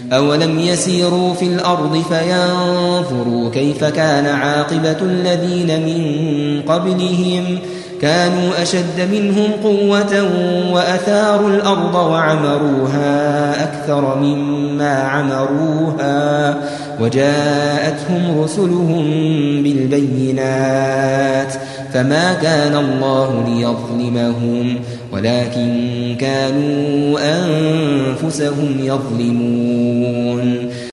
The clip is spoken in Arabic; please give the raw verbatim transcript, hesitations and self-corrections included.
أولم يسيروا في الأرض فينظروا كيف كان عاقبة الذين من قبلهم كانوا أشد منهم قوة وأثاروا الأرض وعمروها أكثر مما عمروها وجاءتهم رسلهم بالبينات فما كان الله ليظلمهم ولكن كانوا أنفسهم يظلمون